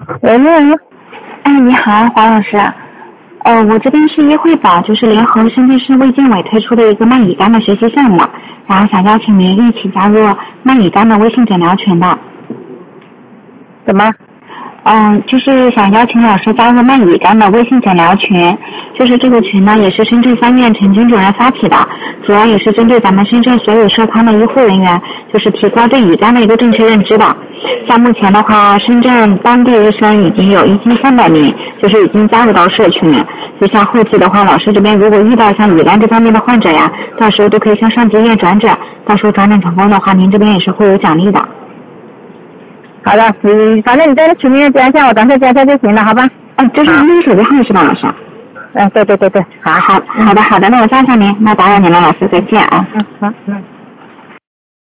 喂，你好。 哎，你好，黄老师。我这边是医惠宝，就是联合深圳市卫健委推出的一个慢乙肝的学习项目，然后想邀请您一起加入慢乙肝的微信诊疗群的。 怎么？ 就是想邀请老师加入慢乙肝的微信诊疗群，就是这个群呢也是深圳3院陈军主任发起的，主要也是针对咱们深圳所有涉康的医护人员，就是提高对乙肝的一个正确认知的。像目前的话，深圳当地医生已经有1300名，就是已经加入到社群。就像后期的话，老师这边如果遇到像乙肝这方面的患者呀，到时候都可以向上级医院转诊，到时候转诊成功的话，您这边也是会有奖励的。 好的，反正你在群里面加一下我，等下加一下就行了，好吧？ 这是您手机号是吧，老师？ 对，好的，那我加一下您，那打扰您了，老师，再见啊。 好。